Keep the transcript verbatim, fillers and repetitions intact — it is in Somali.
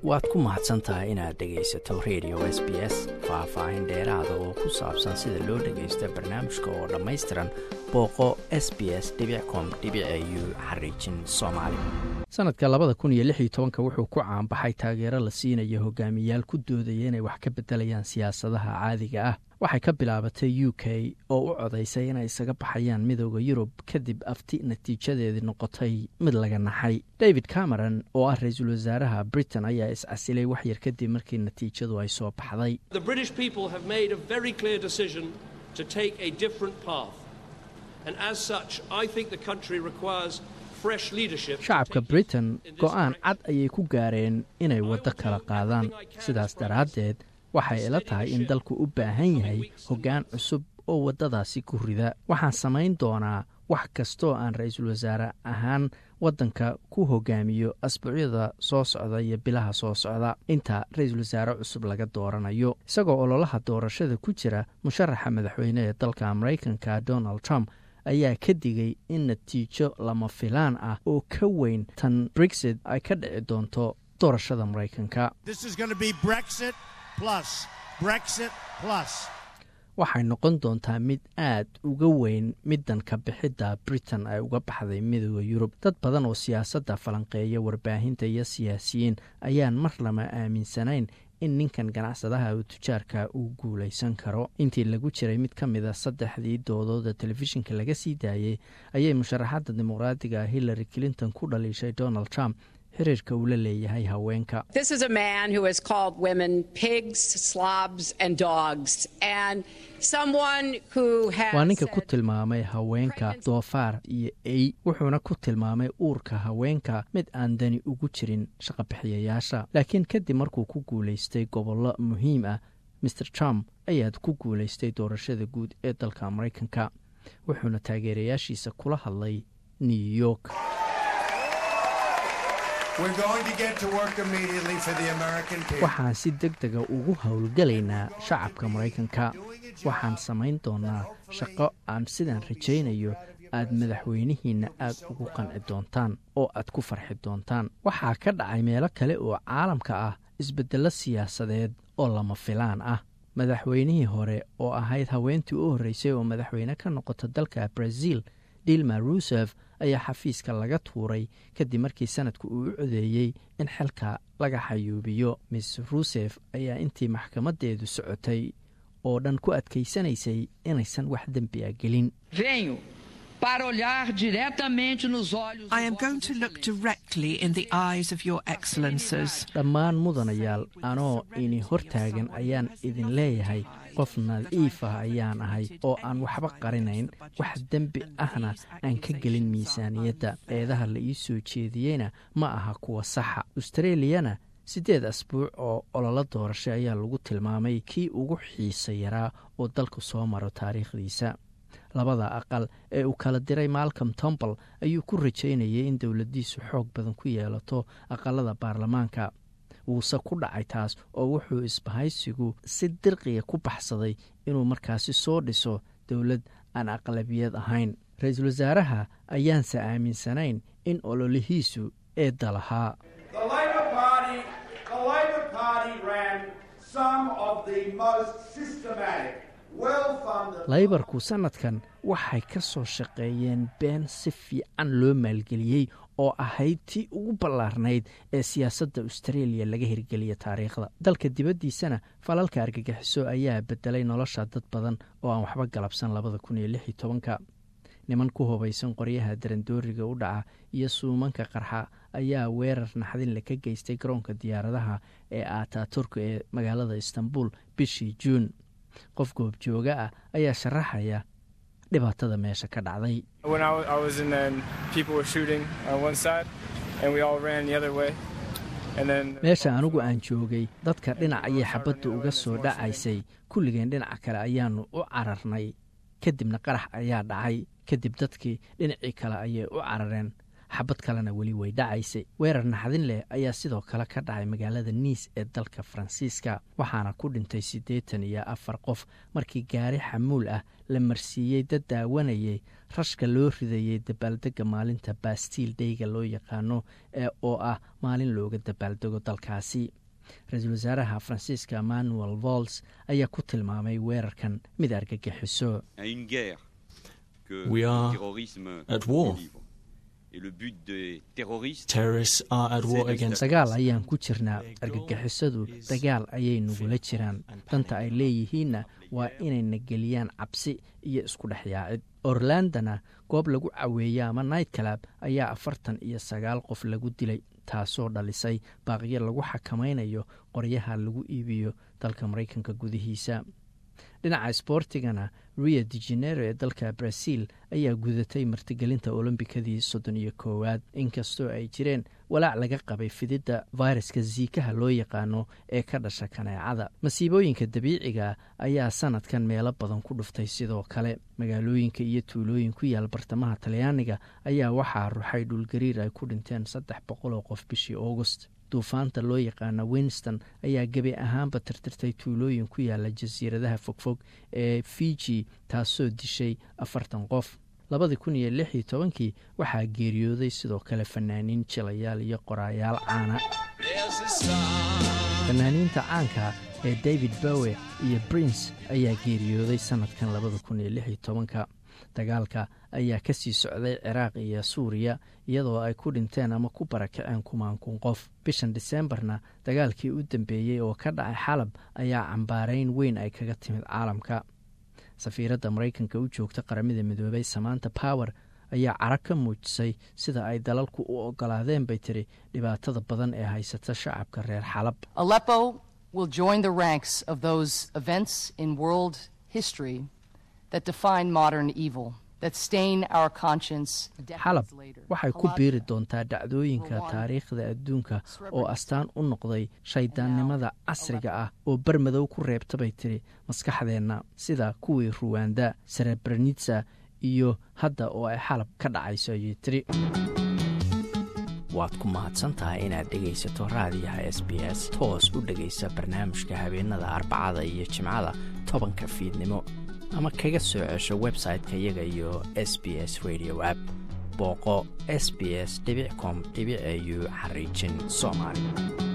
waad ku mahadsantahay inaad dhegaysato radio S B S. Faahfaahin dheeraada oo ku saabsan sida loo dhagaysto barnaamijka oo dhammaystiran booqo s b s dot com dot a u xariijin soomaali. Sanadka labada kun iyo lix iyo tobanka wuxuu ku caanbaxay taageero la siinayo hogaamiyayaal ku doodaya inay wax ka bedelayaan siyaasadaha caadiga ah. Waxay ka bilaabatay U K oo u codaysay inay isaga baxayaan midowda Yurub kadib afti natiijadeedii noqotay mid laga naxay. David Cameron oo ah ra'iisul wasaaraha Britain ayaa is casilay wax yar kadib markii natiijadu ay soo baxday. The British people have made a very clear decision to take a different path. And as such, I think the country requires fresh leadership. Shacabka Britain go'aan cad ayay ku gaareen inay waddo kala qaadaan. Sidaas daraaddeed waxay ila tahay in dalku u baahan yahay hoggaan cusub oo waddadaasi ku rida. Waxaan samayn doonaa wax kastoo aan ra'iisul wasaare ahaan waddanka ku hogaamiyo asbuucyada soo socda iyo bilaha soo socda inta ra'iisul wasaare cusub laga dooranayo. Isagoo ololaha doorashada ku jira, musharaxa madaxweyne ee dalka Mareykanka Donald Trump ayaa ka digay in natiijo lama filaan ah oo ka weyn tan Brexit ay ka dhici doonto doorashada Mareykanka. This is going to be Brexit plus Brexit plus. Waxay noqon doontaa mid aad uga weyn middan ka bixidda Britain ay uga baxday midowda Yurub. Dad badan oo siyaasadda falanqeeya, warbaahinta iyo siyaasiyiin ayaan mar lama aaminsanayn in ninkan ganacsadaha uu tujaarka uu guulaysan karo. Intii lagu jiray mid ka mid a saddexdii doodood ee telefishinka laga sii daayay ayay musharaxadda dimuqraadiga Hillary Clinton ku dhaliishay Donald Trump xiriirka uu la leeyahay haweenka. This is a man who has called women pigs, slobs and dogs, and someone who has waa ninka ku tilmaamay haweenka doofaar iyo ey, wuxuuna ku tilmaamay uurka haweenka mid aan dani ugu jirin shaqabixiyayaasha. Laakiin kadib markuu ku guulaystay gobollo muhiim ah, Mister Trump ayaad ku guulaystay doorashada guud ee dalka Mareykanka, wuxuuna taageerayaashiisa kula hadlay New York. We're going to get to work immediately for the American people. Waxaan si degdeg ah ugu howlgalaynaa shacabka Mareykanka. Waxaan samayn doonaa shaqo aan sidaan rajaynayo aad madaxweynihiina aad ugu qanci doontaan oo aad ku farxi doontaan. Waxaa ka dhacay meelo kale oo caalamka ah isbeddello siyaasadeed oo lama filaan ah. Madaxweynihii hore oo ahayd haweentii u horreysay oo madaxweyne ka noqota dalka Brazil, Dilma Rousseff, ayaa xafiiska laga tuuray kadib markii sanadku uu u codeeyey in xilka laga xayuubiyo. Miss Rousseff ayaa intii maxkamadeedu socotay oo dhan ku adkaysanaysay inaysan wax dembi ah gelin. I am going to look directly in the eyes of your excellences. Dhammaan mudanayaal, anoo ini hortaagan ayaan idin leeyahay qof nadiif ah ayaan ahay oo aan waxba qarinayn, wax dembi ahna aan ka gelin miisaaniyadda. Eedaha la ii soo jeediyeyna ma aha kuwa saxa. Australiyana sideed asbuuc oo ololo doorasho ayaa lagu tilmaamay kii ugu xiisa yaraa oo dalku soo maro taariikhdiisa. Labada aqal ee uu kala diray Malcolm Turnbull ayuu ku rajaynayay in dowladdiisu xoog badan ku yeelato aqalada baarlamaanka. Wuuse ku dhacay taas oo wuxuu isbahaysigu si dirqiya ku baxsaday inuu markaasi soo dhiso dowlad aan aqlabiyad ahayn. Ra'iisul wasaaraha ayaanse aaminsanayn in ololihiisu eedda lahaa. The Labor Party, the Labor Party ran some of the most systematic laybarku sanadkan waxay ka soo shaqeeyeen been si fiican loo maalgeliyey oo ahayd tii ugu ballaarnayd ee siyaasadda Australia laga hirgeliya taariikhda. Dalka dibaddiisana falalka argagixiso ayaa bedelay nolosha dad badan oo aan waxba galabsan labada kun iyo lix iyo tobanka. Niman ku hubaysan qoryaha darandooriga u dhaca iyo suumanka qarxa ayaa weerar naxdin la ka geystay garoonka diyaaradaha ee Ataturk ee magaalada Istanbul bishii Juun. Qof goob jooga ah ayaa sharaxaya dhibaatada meesha ka dhacday. When I, I was in then people were shooting on one side and we all ran the other way. And then meesha anigu aan joogay dadka dhinac ayay xabadda uga soo dhacaysay, kulligeen dhinaca kale ayaanu u cararnay. Kadibna qarax ayaa dhacay, kadib dadkii dhinacii kale ayay u carareen. xabad kalena weli way dhacaysay. weerar naxdin leh ayaa sidoo kale ka dhacay magaalada Nice ee dalka Faransiiska, waxaana ku dhintay siddeetan iyo afar qof markii gaari xamuul ah la marsiiyey dad daawanayay rashka loo ridayay dabaaldega maalinta Bastille Day-ga loo yaqaano ee oo ah maalin looga dabaaldego dalkaasi. ra-iisul wasaaraha Faransiiska Manuel Valls ayaa ku tilmaamay weerarkan mid argagixiso. We are at war. Terrorists are at war against dagaal ayaan ku jirnaa. argagixisadu dagaal ayay nugula jiraan. danta ay leeyihiinna waa inayna geliyaan cabsi iyo isku dhexyaacid. Orlandana goob lagu caweeya ama night club ayaa afartan iyo sagaal qof lagu dilay, taasoo dhalisay baaqiyo lagu xakamaynayo qoryaha lagu iibiyo dalka Mareykanka gudihiisa. dhinaca isboortigana Rio de Janeiro ee dalka Brazil ayaa gudatay martigelinta olombikadii soddon iyo koowaad, inkastoo ay jireen walaac laga qabay fididda fayraska Zikaha loo yaqaano ee ka dhasha kaneecada. masiibooyinka dabiiciga ayaa sanadkan meelo badan ku dhuftay. sidoo kale magaalooyinka iyo tuulooyin ku yaal bartamaha Talyaaniga ayaa waxaa ruxay dhulgariir ay ku dhinteen saddex boqol oo qof bishii August. duufaanta loo yaqaana Winston ayaa gebi ahaanba tirtirtay tuulooyin ku yaala jasiiradaha fogfog ee Fiji, taasoo dishay afartan qof. labadii kun iyo lix iyo tobankii waxaa geeriyooday sidoo kale fanaaniin jilayaal iyo qoraayaal caana. fanaaniinta caanka ee David Bowie iyo Prince ayaa geeriyooday sanadkan labada kun iyo lix iyo tobanka. dagaalka ayaa ka sii socday Ciraaq iyo Suuriya, iyadoo ay ku dhinteen ama ku barakaceen kumaan kun qof. bishan Decemberna dagaalkii u dambeeyey oo ka dhacay Xalab ayaa cambaarayn weyn ay kaga timid caalamka. safiiradda Mareykanka u joogta qaramada midoobay Samantha Power ayaa carag ka muujisay sida ay dalalku u ogolaadeen bay tiri dhibaatada badan ee haysata shacabka reer Xalab. Aleppo will join the ranks of those events in world history that define modern evil, that stain our conscience. Xalab waxay ku biiri doontaa dhacdooyinka taariikhda adduunka oo astaan u noqday shaydaannimada casriga ah oo barmadow ku reebta bay tiri maskaxdeenna, sida kuwii Ruwanda, Srebrenica iyo hadda oo ay Xalab ka dhacayso ayay tiri. waad ku mahadsantahay inaad dhegaysato raadiyaha S B S. toos u dhegaysa barnaamijka habeenada Arbacada iyo Jimcada tobanka fiidnimo, ama kaga soo cesho website-ka iyaga iyo S B S Radio app. booqo s b s dot com dot a u xariijin Soomaali.